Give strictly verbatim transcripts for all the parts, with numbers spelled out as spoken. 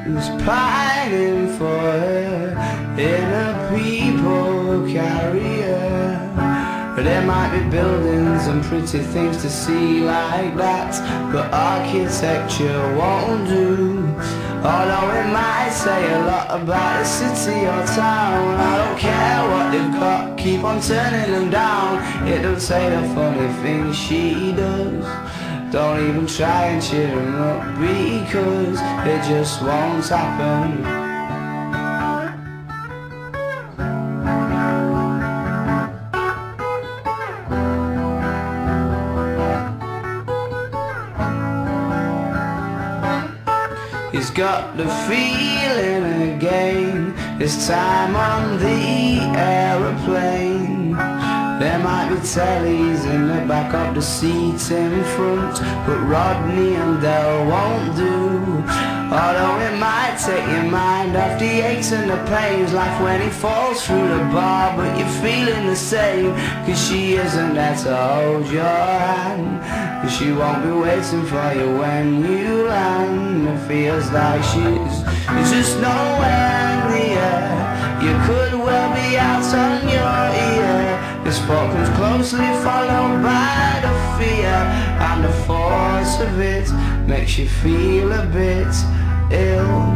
who's pining for her in a people carrier. There might be buildings and pretty things to see like that, but architecture won't do. Although it might say a lot about a city or town, I don't care what they've got, keep on turning them down. It don't say the funny things she does. Don't even try and cheer them up, because it just won't happen. He's got the feeling again, this time on the aeroplane. There might be tellies in the back of the seats in front, but Rodney and Del won't do. Although it might take your mind off the aches and the pains, like when he falls through the bar, but you're feeling the same, cause she isn't there to hold your hand, cause she won't be waiting for you when you land. It feels like she's just nowhere near. You could well be out on your ear. This thought comes closely followed by the fear, and the force of it makes you feel a bit ill.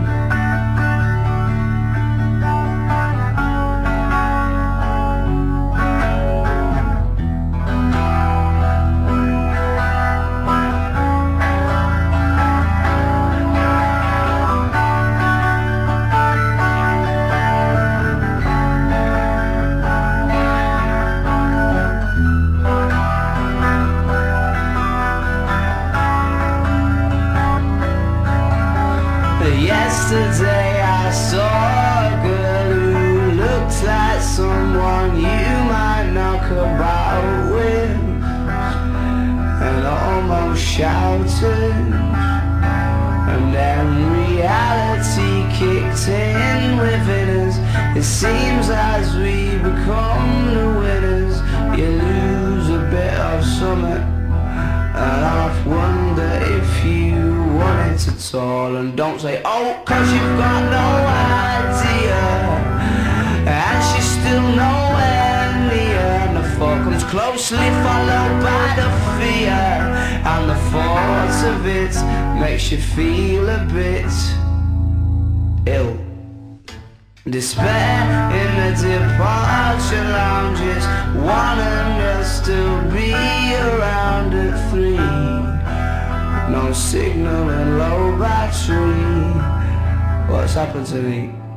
Yesterday I saw a girl who looked like someone you might knock about with, and almost shouted, and then reality kicked in within us. It seems as we become the winners, you lose a bit of something, and I wonder if you want it at all. And don't say, oh, cause you've got no idea, and she's still nowhere near. And the thought comes closely followed by the fear, and the thought of it makes you feel a bit ill. Despair in the departure lounges, wanting us to be around at three. No signal and low battery. What's happened to me?